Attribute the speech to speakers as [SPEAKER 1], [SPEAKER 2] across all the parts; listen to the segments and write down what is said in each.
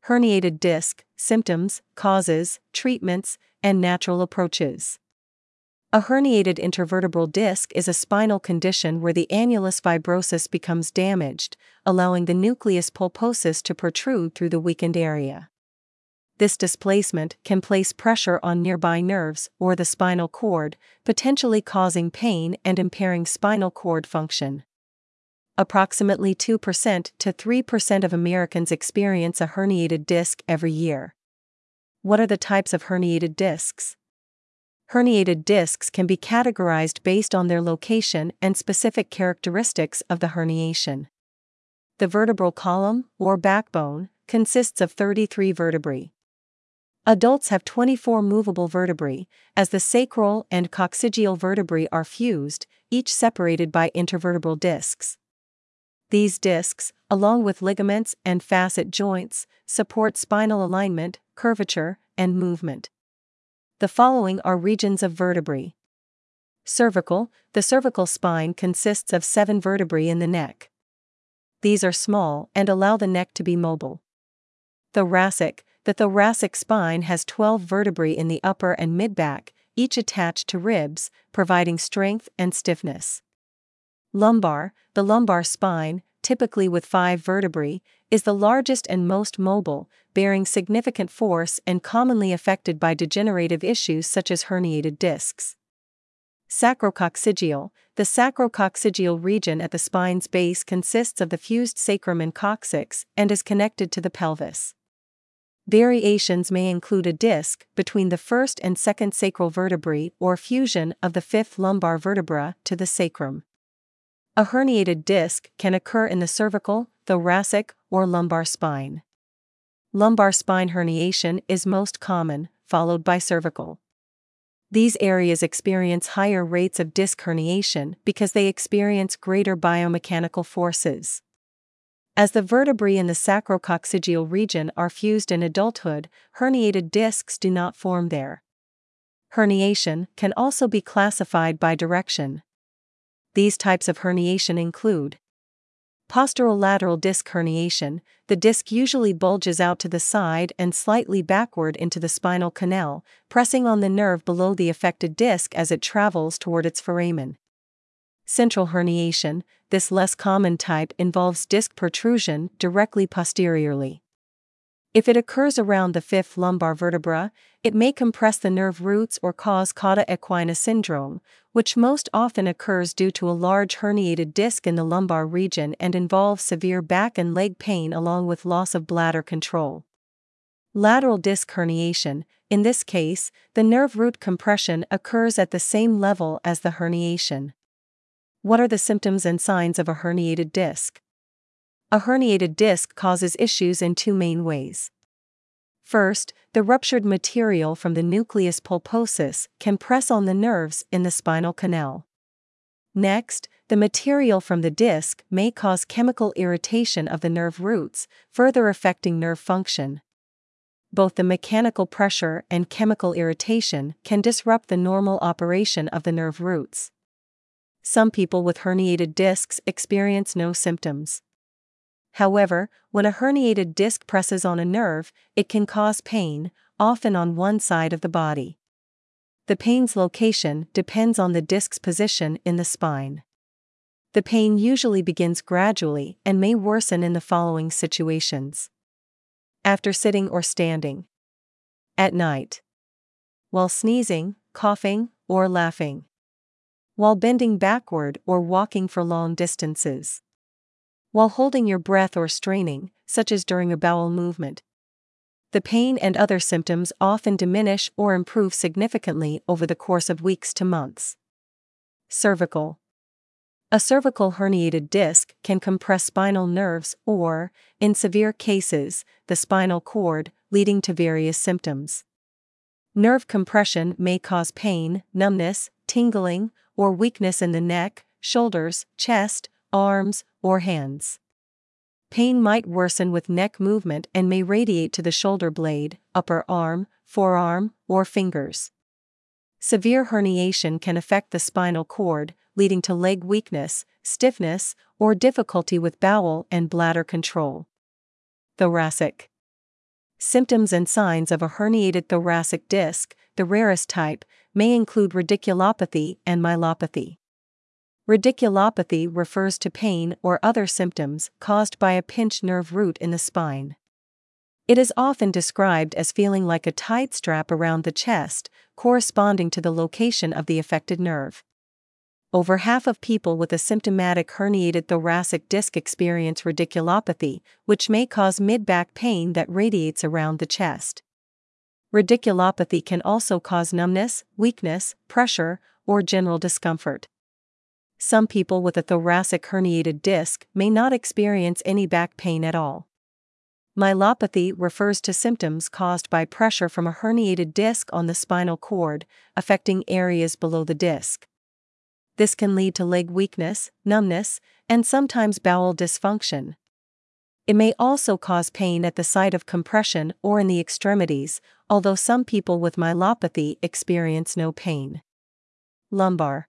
[SPEAKER 1] Herniated disc, symptoms, causes, treatments, and natural approaches. A herniated intervertebral disc is a spinal condition where the annulus fibrosus becomes damaged, allowing the nucleus pulposus to protrude through the weakened area. This displacement can place pressure on nearby nerves or the spinal cord, potentially causing pain and impairing spinal cord function. Approximately 2% to 3% of Americans experience a herniated disc every year. What are the types of herniated discs? Herniated discs can be categorized based on their location and specific characteristics of the herniation. The vertebral column, or backbone, consists of 33 vertebrae. Adults have 24 movable vertebrae, as the sacral and coccygeal vertebrae are fused, each separated by intervertebral discs. These discs, along with ligaments and facet joints, support spinal alignment, curvature, and movement. The following are regions of vertebrae. Cervical. The cervical spine consists of 7 vertebrae in the neck. These are small and allow the neck to be mobile. Thoracic. The thoracic spine has 12 vertebrae in the upper and mid-back, each attached to ribs, providing strength and stiffness. Lumbar. The lumbar spine, typically with 5 vertebrae, is the largest and most mobile, bearing significant force and commonly affected by degenerative issues such as herniated discs. Sacrococcygeal. The sacrococcygeal region at the spine's base consists of the fused sacrum and coccyx and is connected to the pelvis. Variations may include a disc between the first and second sacral vertebrae or fusion of the fifth lumbar vertebra to the sacrum. A herniated disc can occur in the cervical, thoracic, or lumbar spine. Lumbar spine herniation is most common, followed by cervical. These areas experience higher rates of disc herniation because they experience greater biomechanical forces. As the vertebrae in the sacrococcygeal region are fused in adulthood, herniated discs do not form there. Herniation can also be classified by direction. These types of herniation include posterolateral disc herniation. The disc usually bulges out to the side and slightly backward into the spinal canal, pressing on the nerve below the affected disc as it travels toward its foramen. Central herniation. This less common type involves disc protrusion directly posteriorly. If it occurs around the fifth lumbar vertebra, it may compress the nerve roots or cause cauda equina syndrome, which most often occurs due to a large herniated disc in the lumbar region and involves severe back and leg pain along with loss of bladder control. Lateral disc herniation. In this case, the nerve root compression occurs at the same level as the herniation. What are the symptoms and signs of a herniated disc? A herniated disc causes issues in 2 main ways. First, the ruptured material from the nucleus pulposus can press on the nerves in the spinal canal. Next, the material from the disc may cause chemical irritation of the nerve roots, further affecting nerve function. Both the mechanical pressure and chemical irritation can disrupt the normal operation of the nerve roots. Some people with herniated discs experience no symptoms. However, when a herniated disc presses on a nerve, it can cause pain, often on one side of the body. The pain's location depends on the disc's position in the spine. The pain usually begins gradually and may worsen in the following situations: after sitting or standing, at night, while sneezing, coughing, or laughing, while bending backward or walking for long distances, while holding your breath or straining, such as during a bowel movement. The pain and other symptoms often diminish or improve significantly over the course of weeks to months. Cervical. A cervical herniated disc can compress spinal nerves or, in severe cases, the spinal cord, leading to various symptoms. Nerve compression may cause pain, numbness, tingling, or weakness in the neck, shoulders, chest, arms, or hands. Pain might worsen with neck movement and may radiate to the shoulder blade, upper arm, forearm, or fingers. Severe herniation can affect the spinal cord, leading to leg weakness, stiffness, or difficulty with bowel and bladder control. Thoracic. Symptoms and signs of a herniated thoracic disc, the rarest type, may include radiculopathy and myelopathy. Radiculopathy refers to pain or other symptoms caused by a pinched nerve root in the spine. It is often described as feeling like a tight strap around the chest, corresponding to the location of the affected nerve. Over half of people with a symptomatic herniated thoracic disc experience radiculopathy, which may cause mid-back pain that radiates around the chest. Radiculopathy can also cause numbness, weakness, pressure, or general discomfort. Some people with a thoracic herniated disc may not experience any back pain at all. Myelopathy refers to symptoms caused by pressure from a herniated disc on the spinal cord, affecting areas below the disc. This can lead to leg weakness, numbness, and sometimes bowel dysfunction. It may also cause pain at the site of compression or in the extremities, although some people with myelopathy experience no pain. Lumbar.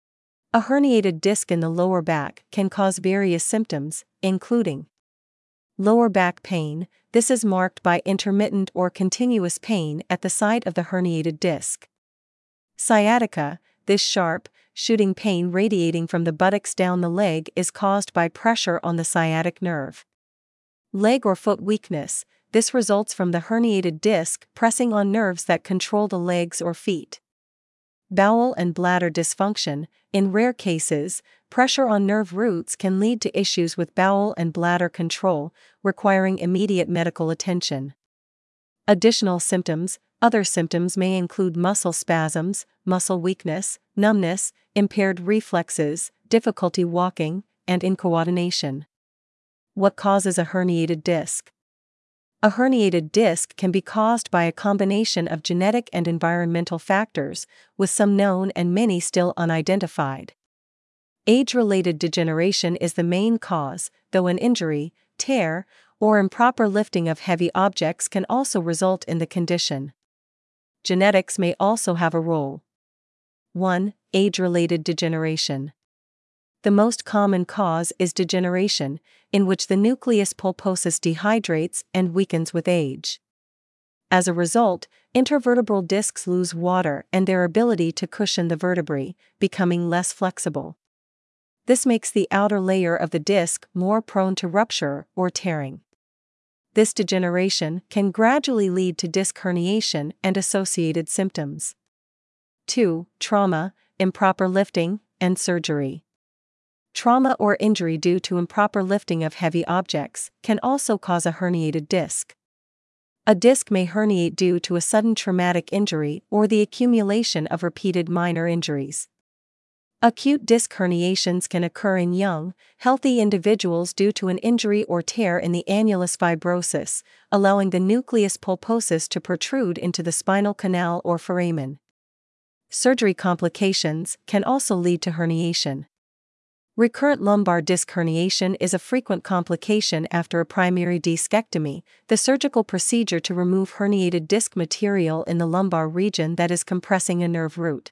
[SPEAKER 1] A herniated disc in the lower back can cause various symptoms, including lower back pain. This is marked by intermittent or continuous pain at the site of the herniated disc. Sciatica. This sharp, shooting pain radiating from the buttocks down the leg is caused by pressure on the sciatic nerve. Leg or foot weakness. This results from the herniated disc pressing on nerves that control the legs or feet. Bowel and bladder dysfunction. In rare cases, pressure on nerve roots can lead to issues with bowel and bladder control, requiring immediate medical attention. Additional symptoms. Other symptoms may include muscle spasms, muscle weakness, numbness, impaired reflexes, difficulty walking, and incoordination. What causes a herniated disc? A herniated disc can be caused by a combination of genetic and environmental factors, with some known and many still unidentified. Age-related degeneration is the main cause, though an injury, tear, or improper lifting of heavy objects can also result in the condition. Genetics may also have a role. 1. Age-related degeneration. The most common cause is degeneration, in which the nucleus pulposus dehydrates and weakens with age. As a result, intervertebral discs lose water and their ability to cushion the vertebrae, becoming less flexible. This makes the outer layer of the disc more prone to rupture or tearing. This degeneration can gradually lead to disc herniation and associated symptoms. 2. Trauma, improper lifting, and surgery. Trauma or injury due to improper lifting of heavy objects can also cause a herniated disc. A disc may herniate due to a sudden traumatic injury or the accumulation of repeated minor injuries. Acute disc herniations can occur in young, healthy individuals due to an injury or tear in the annulus fibrosus, allowing the nucleus pulposus to protrude into the spinal canal or foramen. Surgery complications can also lead to herniation. Recurrent lumbar disc herniation is a frequent complication after a primary discectomy, the surgical procedure to remove herniated disc material in the lumbar region that is compressing a nerve root.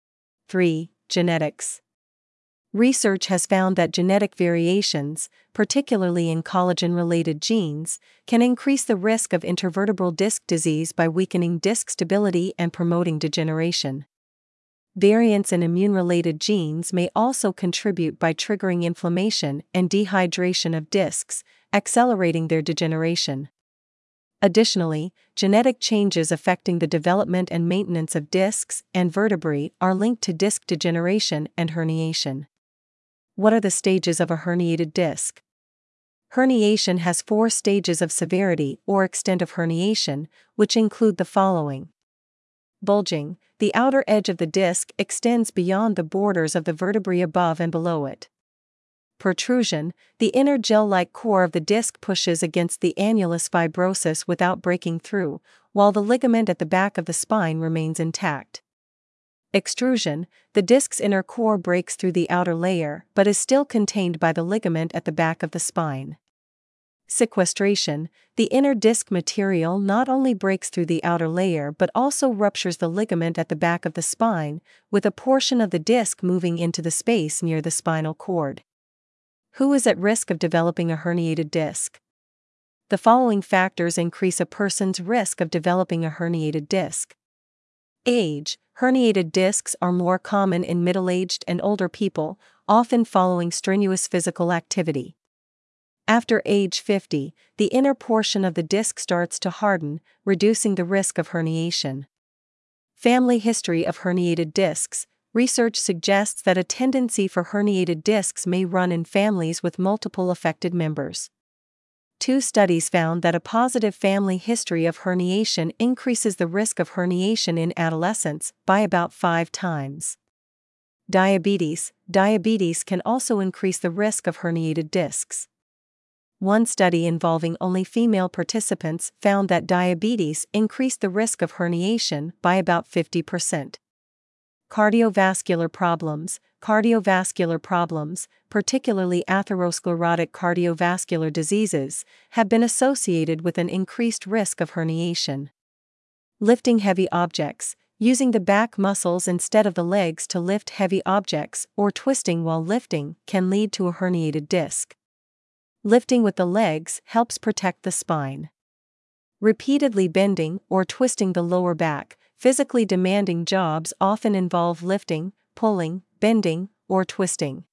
[SPEAKER 1] 3. Genetics. Research has found that genetic variations, particularly in collagen-related genes, can increase the risk of intervertebral disc disease by weakening disc stability and promoting degeneration. Variants in immune-related genes may also contribute by triggering inflammation and dehydration of discs, accelerating their degeneration. Additionally, genetic changes affecting the development and maintenance of discs and vertebrae are linked to disc degeneration and herniation. What are the stages of a herniated disc? Herniation has 4 stages of severity or extent of herniation, which include the following. Bulging. The outer edge of the disc extends beyond the borders of the vertebrae above and below it. Protrusion. The inner gel-like core of the disc pushes against the annulus fibrosus without breaking through, while the ligament at the back of the spine remains intact. Extrusion. The disc's inner core breaks through the outer layer but is still contained by the ligament at the back of the spine. Sequestration. The inner disc material not only breaks through the outer layer but also ruptures the ligament at the back of the spine, with a portion of the disc moving into the space near the spinal cord. Who is at risk of developing a herniated disc? The following factors increase a person's risk of developing a herniated disc. Age. Herniated discs are more common in middle-aged and older people, often following strenuous physical activity. After age 50, the inner portion of the disc starts to harden, reducing the risk of herniation. Family history of herniated discs. Research suggests that a tendency for herniated discs may run in families with multiple affected members. 2 studies found that a positive family history of herniation increases the risk of herniation in adolescents by about 5 times. Diabetes. Diabetes can also increase the risk of herniated discs. One study involving only female participants found that diabetes increased the risk of herniation by about 50%. Cardiovascular problems. Cardiovascular problems, particularly atherosclerotic cardiovascular diseases, have been associated with an increased risk of herniation. Lifting heavy objects. Using the back muscles instead of the legs to lift heavy objects or twisting while lifting can lead to a herniated disc. Lifting with the legs helps protect the spine. Repeatedly bending or twisting the lower back. Physically demanding jobs often involve lifting, pulling, bending, or twisting.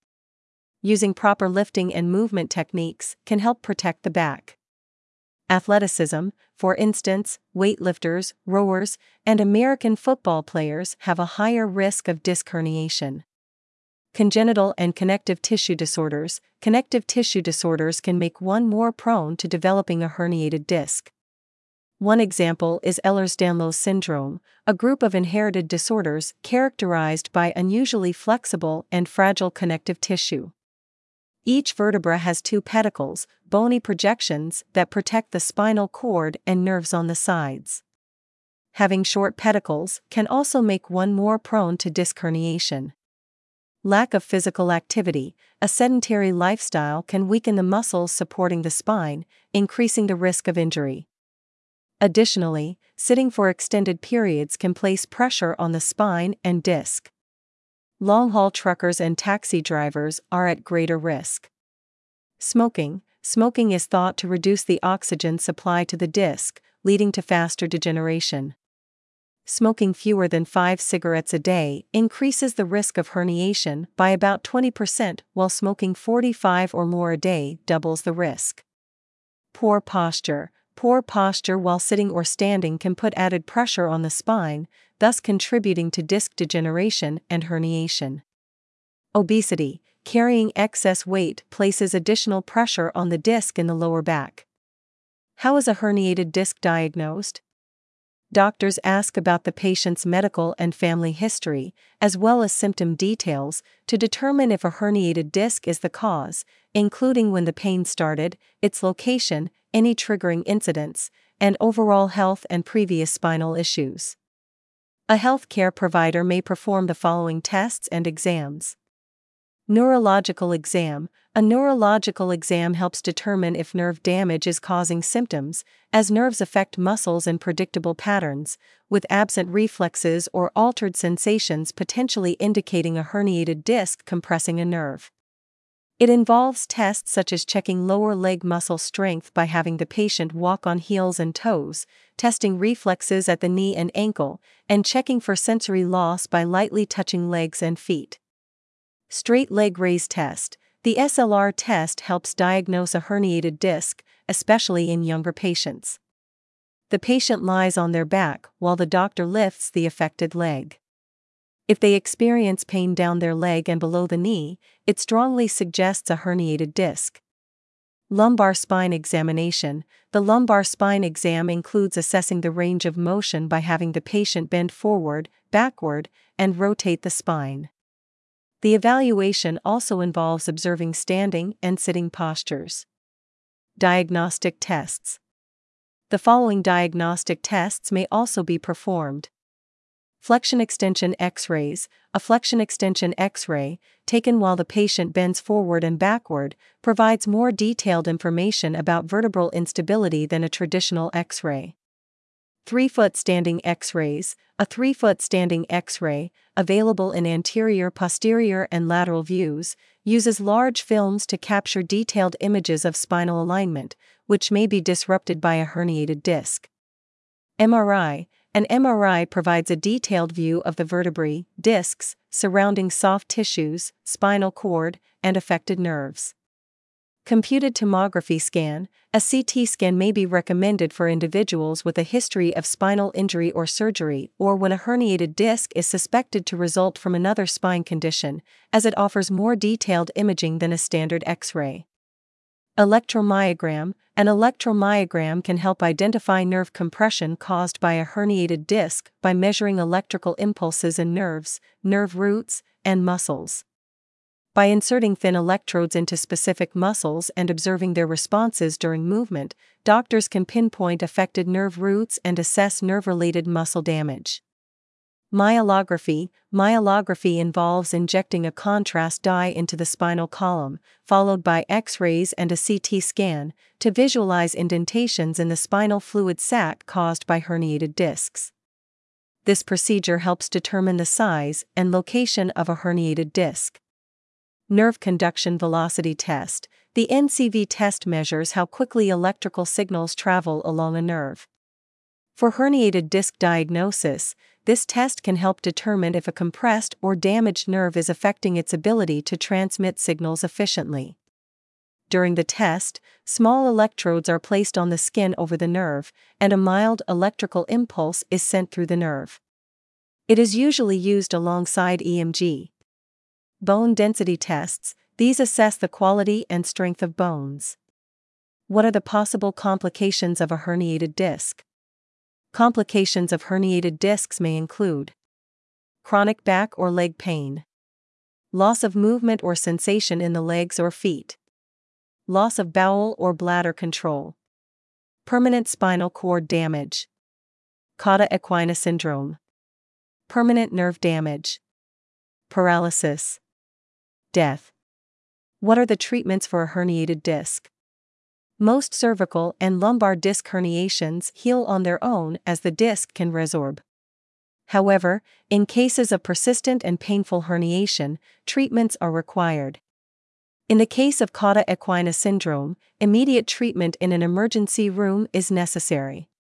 [SPEAKER 1] Using proper lifting and movement techniques can help protect the back. Athleticism. For instance, weightlifters, rowers, and American football players have a higher risk of disc herniation. Congenital and connective tissue disorders. Connective tissue disorders can make one more prone to developing a herniated disc. One example is Ehlers-Danlos syndrome, a group of inherited disorders characterized by unusually flexible and fragile connective tissue. Each vertebra has 2 pedicles, bony projections that protect the spinal cord and nerves on the sides. Having short pedicles can also make one more prone to disc herniation. Lack of physical activity. A sedentary lifestyle can weaken the muscles supporting the spine, increasing the risk of injury. Additionally, sitting for extended periods can place pressure on the spine and disc. Long-haul truckers and taxi drivers are at greater risk. Smoking. Smoking is thought to reduce the oxygen supply to the disc, leading to faster degeneration. Smoking fewer than 5 cigarettes a day increases the risk of herniation by about 20%, while smoking 45 or more a day doubles the risk. Poor posture. Poor posture while sitting or standing can put added pressure on the spine, thus contributing to disc degeneration and herniation. Obesity. Carrying excess weight places additional pressure on the disc in the lower back. How is a herniated disc diagnosed? Doctors ask about the patient's medical and family history, as well as symptom details, to determine if a herniated disc is the cause, including when the pain started, its location, any triggering incidents, and overall health and previous spinal issues. A healthcare provider may perform the following tests and exams. Neurological exam. A neurological exam helps determine if nerve damage is causing symptoms, as nerves affect muscles in predictable patterns, with absent reflexes or altered sensations potentially indicating a herniated disc compressing a nerve. It involves tests such as checking lower leg muscle strength by having the patient walk on heels and toes, testing reflexes at the knee and ankle, and checking for sensory loss by lightly touching legs and feet. Straight leg raise test. The SLR test helps diagnose a herniated disc, especially in younger patients. The patient lies on their back while the doctor lifts the affected leg. If they experience pain down their leg and below the knee, it strongly suggests a herniated disc. Lumbar spine examination. The lumbar spine exam includes assessing the range of motion by having the patient bend forward, backward, and rotate the spine. The evaluation also involves observing standing and sitting postures. Diagnostic tests. The following diagnostic tests may also be performed. Flexion extension X-rays. A flexion extension X-ray, taken while the patient bends forward and backward, provides more detailed information about vertebral instability than a traditional X-ray. 3-foot standing X-rays. A 3-foot standing X-ray, available in anterior, posterior, and lateral views, uses large films to capture detailed images of spinal alignment, which may be disrupted by a herniated disc. MRI. An MRI provides a detailed view of the vertebrae, discs, surrounding soft tissues, spinal cord, and affected nerves. Computed tomography scan. A CT scan may be recommended for individuals with a history of spinal injury or surgery, or when a herniated disc is suspected to result from another spine condition, as it offers more detailed imaging than a standard X-ray. Electromyogram. An electromyogram can help identify nerve compression caused by a herniated disc by measuring electrical impulses in nerves, nerve roots, and muscles. By inserting thin electrodes into specific muscles and observing their responses during movement, doctors can pinpoint affected nerve roots and assess nerve-related muscle damage. Myelography. Myelography involves injecting a contrast dye into the spinal column, followed by X-rays and a CT scan, to visualize indentations in the spinal fluid sac caused by herniated discs. This procedure helps determine the size and location of a herniated disc. Nerve conduction velocity test. The NCV test measures how quickly electrical signals travel along a nerve. For herniated disc diagnosis, this test can help determine if a compressed or damaged nerve is affecting its ability to transmit signals efficiently. During the test, small electrodes are placed on the skin over the nerve, and a mild electrical impulse is sent through the nerve. It is usually used alongside EMG. Bone density tests. These assess the quality and strength of bones. What are the possible complications of a herniated disc? Complications of herniated discs may include chronic back or leg pain, loss of movement or sensation in the legs or feet, loss of bowel or bladder control, permanent spinal cord damage, cauda equina syndrome, permanent nerve damage, paralysis, death. What are the treatments for a herniated disc? Most cervical and lumbar disc herniations heal on their own as the disc can resorb. However, in cases of persistent and painful herniation, treatments are required. In the case of cauda equina syndrome, immediate treatment in an emergency room is necessary.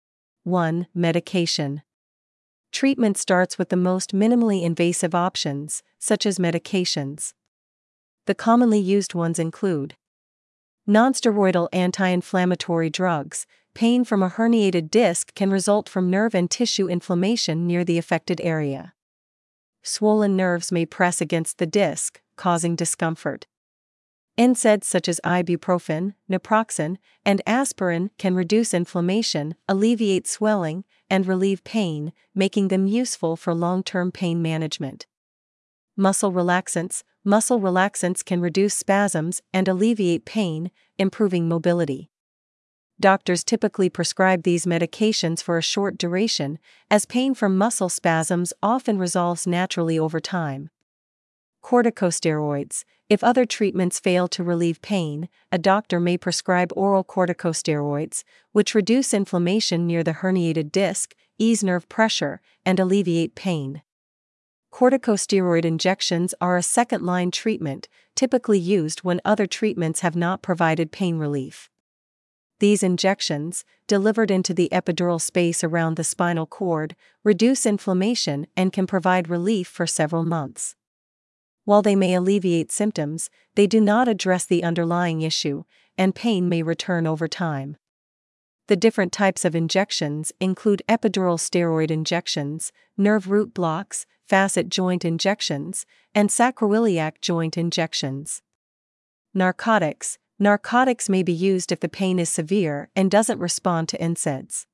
[SPEAKER 1] 1. Medication. Treatment starts with the most minimally invasive options, such as medications. The commonly used ones include nonsteroidal anti-inflammatory drugs. Pain from a herniated disc can result from nerve and tissue inflammation near the affected area. Swollen nerves may press against the disc, causing discomfort. NSAIDs such as ibuprofen, naproxen, and aspirin can reduce inflammation, alleviate swelling, and relieve pain, making them useful for long-term pain management. Muscle relaxants. Muscle relaxants can reduce spasms and alleviate pain, improving mobility. Doctors typically prescribe these medications for a short duration, as pain from muscle spasms often resolves naturally over time. Corticosteroids. If other treatments fail to relieve pain, a doctor may prescribe oral corticosteroids, which reduce inflammation near the herniated disc, ease nerve pressure, and alleviate pain. Corticosteroid injections are a second-line treatment, typically used when other treatments have not provided pain relief. These injections, delivered into the epidural space around the spinal cord, reduce inflammation and can provide relief for several months. While they may alleviate symptoms, they do not address the underlying issue, and pain may return over time. The different types of injections include epidural steroid injections, nerve root blocks, facet joint injections, and sacroiliac joint injections. Narcotics. Narcotics may be used if the pain is severe and doesn't respond to NSAIDs.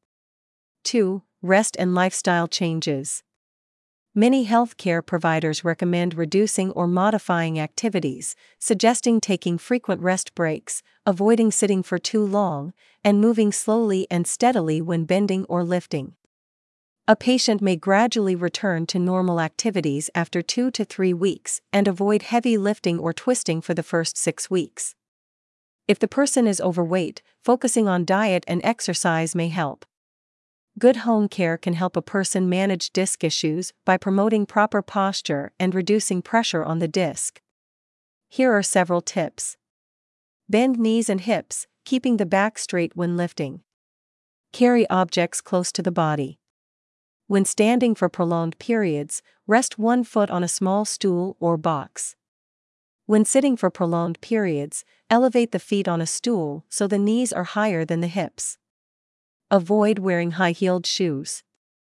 [SPEAKER 1] 2. Rest and lifestyle changes. Many healthcare providers recommend reducing or modifying activities, suggesting taking frequent rest breaks, avoiding sitting for too long, and moving slowly and steadily when bending or lifting. A patient may gradually return to normal activities after 2 to 3 weeks and avoid heavy lifting or twisting for the first 6 weeks. If the person is overweight, focusing on diet and exercise may help. Good home care can help a person manage disc issues by promoting proper posture and reducing pressure on the disc. Here are several tips. Bend knees and hips, keeping the back straight when lifting. Carry objects close to the body. When standing for prolonged periods, rest one foot on a small stool or box. When sitting for prolonged periods, elevate the feet on a stool so the knees are higher than the hips. Avoid wearing high-heeled shoes.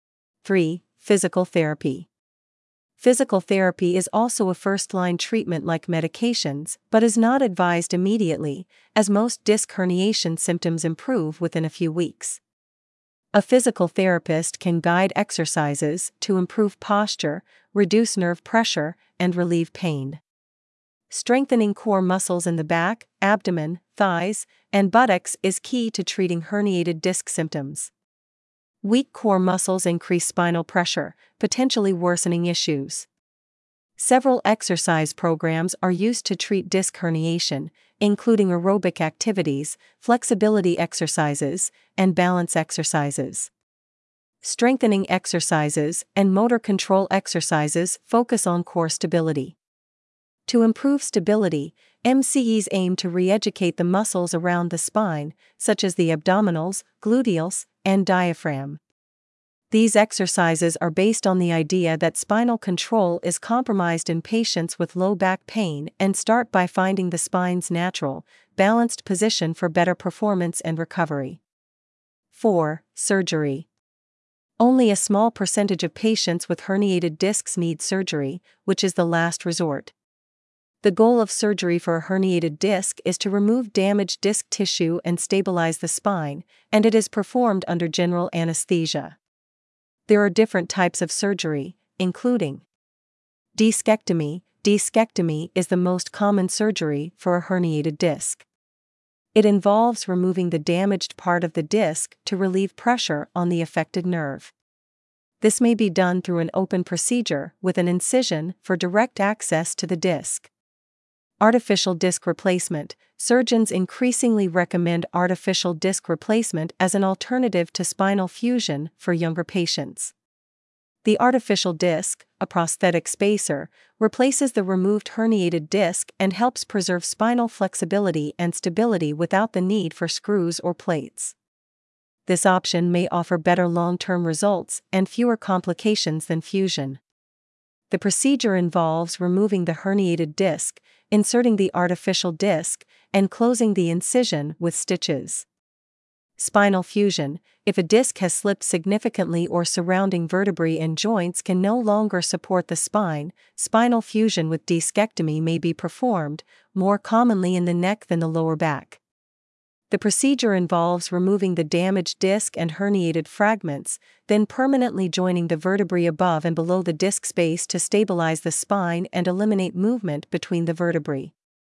[SPEAKER 1] 3. Physical therapy. Physical therapy is also a first-line treatment like medications, but is not advised immediately, as most disc herniation symptoms improve within a few weeks. A physical therapist can guide exercises to improve posture, reduce nerve pressure, and relieve pain. Strengthening core muscles in the back, abdomen, thighs, and buttocks is key to treating herniated disc symptoms. Weak core muscles increase spinal pressure, potentially worsening issues. Several exercise programs are used to treat disc herniation, including aerobic activities, flexibility exercises, and balance exercises. Strengthening exercises and motor control exercises focus on core stability. To improve stability, MCEs aim to re-educate the muscles around the spine, such as the abdominals, gluteals, and diaphragm. These exercises are based on the idea that spinal control is compromised in patients with low back pain and start by finding the spine's natural, balanced position for better performance and recovery. 4. Surgery. Only a small percentage of patients with herniated discs need surgery, which is the last resort. The goal of surgery for a herniated disc is to remove damaged disc tissue and stabilize the spine, and it is performed under general anesthesia. There are different types of surgery, including discectomy. Discectomy is the most common surgery for a herniated disc. It involves removing the damaged part of the disc to relieve pressure on the affected nerve. This may be done through an open procedure with an incision for direct access to the disc. Artificial disc replacement. Surgeons increasingly recommend artificial disc replacement as an alternative to spinal fusion for younger patients. The artificial disc, a prosthetic spacer, replaces the removed herniated disc and helps preserve spinal flexibility and stability without the need for screws or plates. This option may offer better long-term results and fewer complications than fusion. The procedure involves removing the herniated disc, inserting the artificial disc, and closing the incision with stitches. Spinal fusion. If a disc has slipped significantly or surrounding vertebrae and joints can no longer support the spine, spinal fusion with discectomy may be performed, more commonly in the neck than the lower back. The procedure involves removing the damaged disc and herniated fragments, then permanently joining the vertebrae above and below the disc space to stabilize the spine and eliminate movement between the vertebrae.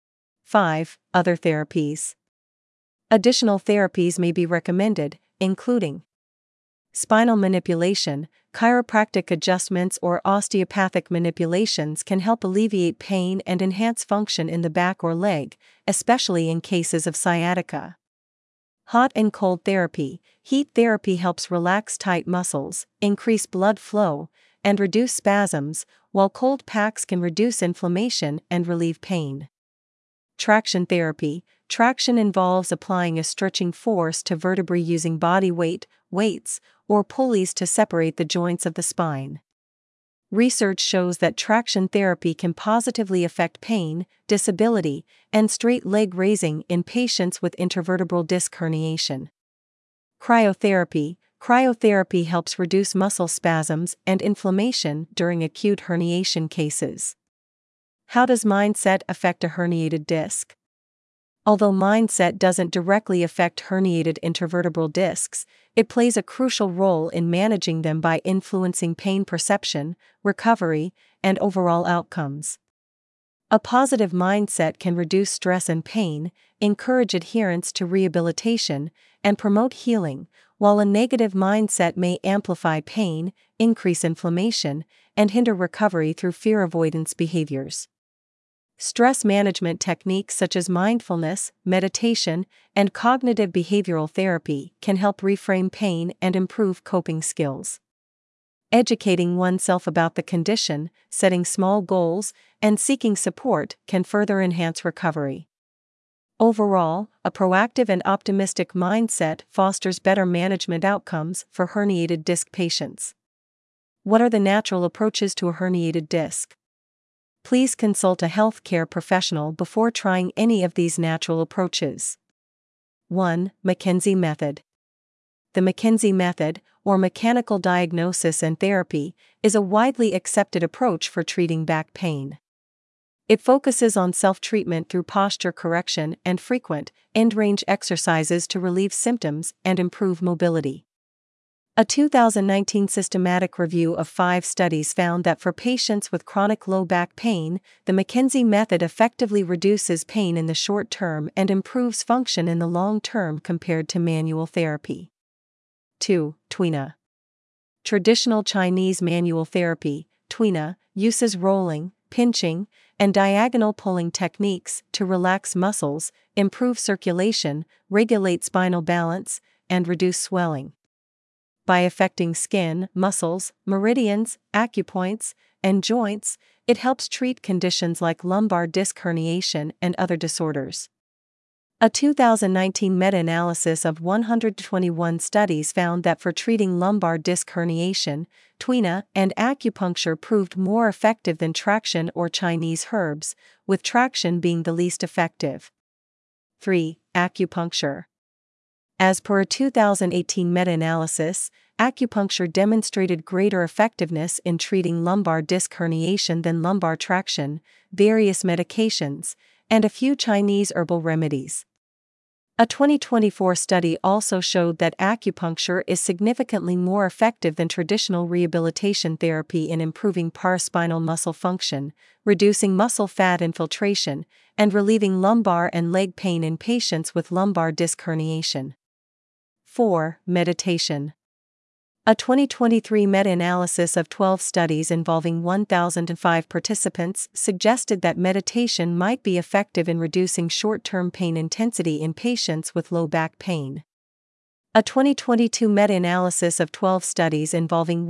[SPEAKER 1] 5. Other therapies. Additional therapies may be recommended, including spinal manipulation. Chiropractic adjustments or osteopathic manipulations can help alleviate pain and enhance function in the back or leg, especially in cases of sciatica. Hot and cold therapy. Heat therapy helps relax tight muscles, increase blood flow, and reduce spasms, while cold packs can reduce inflammation and relieve pain. Traction therapy. Traction involves applying a stretching force to vertebrae using body weight, weights, or pulleys to separate the joints of the spine. Research shows that traction therapy can positively affect pain, disability, and straight leg raising in patients with intervertebral disc herniation. Cryotherapy. Cryotherapy helps reduce muscle spasms and inflammation during acute herniation cases. How does mindset affect a herniated disc? Although mindset doesn't directly affect herniated intervertebral discs, it plays a crucial role in managing them by influencing pain perception, recovery, and overall outcomes. A positive mindset can reduce stress and pain, encourage adherence to rehabilitation, and promote healing, while a negative mindset may amplify pain, increase inflammation, and hinder recovery through fear avoidance behaviors. Stress management techniques such as mindfulness, meditation, and cognitive behavioral therapy can help reframe pain and improve coping skills. Educating oneself about the condition, setting small goals, and seeking support can further enhance recovery. Overall, a proactive and optimistic mindset fosters better management outcomes for herniated disc patients. What are the natural approaches to a herniated disc? Please consult a healthcare professional before trying any of these natural approaches. 1. McKenzie Method. The McKenzie Method, or mechanical diagnosis and therapy, is a widely accepted approach for treating back pain. It focuses on self-treatment through posture correction and frequent, end-range exercises to relieve symptoms and improve mobility. A 2019 systematic review of 5 studies found that for patients with chronic low back pain, the McKenzie method effectively reduces pain in the short term and improves function in the long term compared to manual therapy. 2. Tuina. Traditional Chinese manual therapy, Tuina, uses rolling, pinching, and diagonal pulling techniques to relax muscles, improve circulation, regulate spinal balance, and reduce swelling. By affecting skin, muscles, meridians, acupoints, and joints, it helps treat conditions like lumbar disc herniation and other disorders. A 2019 meta-analysis of 121 studies found that for treating lumbar disc herniation, Tuina and acupuncture proved more effective than traction or Chinese herbs, with traction being the least effective. 3. Acupuncture. As per a 2018 meta-analysis, acupuncture demonstrated greater effectiveness in treating lumbar disc herniation than lumbar traction, various medications, and a few Chinese herbal remedies. A 2024 study also showed that acupuncture is significantly more effective than traditional rehabilitation therapy in improving paraspinal muscle function, reducing muscle fat infiltration, and relieving lumbar and leg pain in patients with lumbar disc herniation. 4. Meditation. A 2023 meta-analysis of 12 studies involving 1,005 participants suggested that meditation might be effective in reducing short-term pain intensity in patients with low back pain. A 2022 meta-analysis of 12 studies involving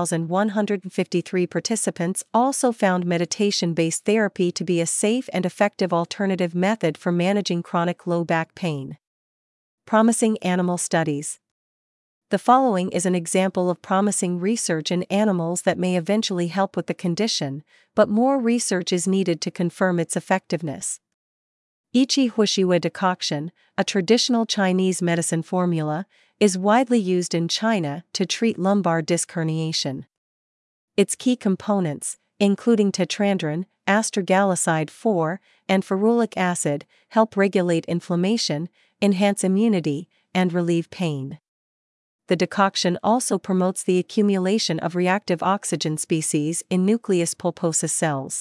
[SPEAKER 1] 1,153 participants also found meditation-based therapy to be a safe and effective alternative method for managing chronic low back pain. Promising animal studies. The following is an example of promising research in animals that may eventually help with the condition, but more research is needed to confirm its effectiveness. Ichi Hushiwa decoction, a traditional Chinese medicine formula, is widely used in China to treat lumbar disc herniation. Its key components, including tetrandrin, astragaloside 4, and ferulic acid, help regulate inflammation, enhance immunity, and relieve pain. The decoction also promotes the accumulation of reactive oxygen species in nucleus pulposus cells.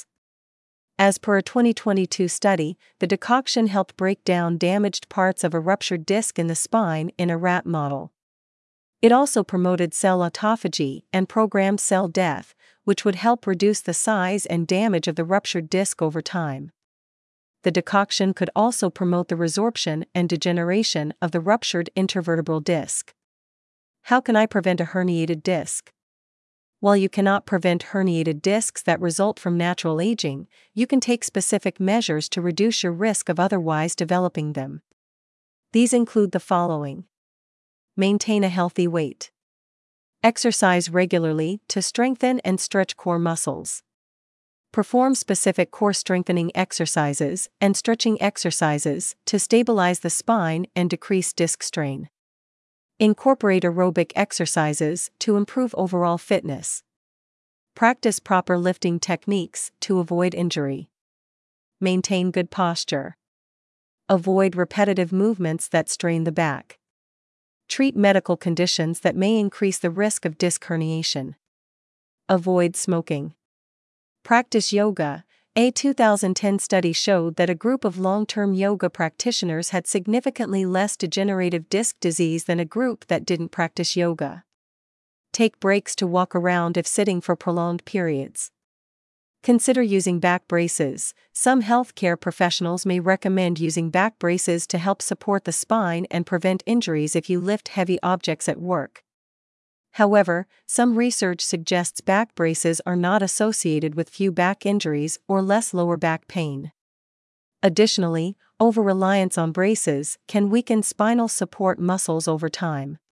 [SPEAKER 1] As per a 2022 study, the decoction helped break down damaged parts of a ruptured disc in the spine in a rat model. It also promoted cell autophagy and programmed cell death, which would help reduce the size and damage of the ruptured disc over time. The decoction could also promote the resorption and degeneration of the ruptured intervertebral disc. How can I prevent a herniated disc? While you cannot prevent herniated discs that result from natural aging, you can take specific measures to reduce your risk of otherwise developing them. These include the following. Maintain a healthy weight. Exercise regularly to strengthen and stretch core muscles. Perform specific core strengthening exercises and stretching exercises to stabilize the spine and decrease disc strain. Incorporate aerobic exercises to improve overall fitness. Practice proper lifting techniques to avoid injury. Maintain good posture. Avoid repetitive movements that strain the back. Treat medical conditions that may increase the risk of disc herniation. Avoid smoking. Practice yoga. A 2010 study showed that a group of long-term yoga practitioners had significantly less degenerative disc disease than a group that didn't practice yoga. Take breaks to walk around if sitting for prolonged periods. Consider using back braces. Some healthcare professionals may recommend using back braces to help support the spine and prevent injuries if you lift heavy objects at work. However, some research suggests back braces are not associated with few back injuries or less lower back pain. Additionally, over-reliance on braces can weaken spinal support muscles over time.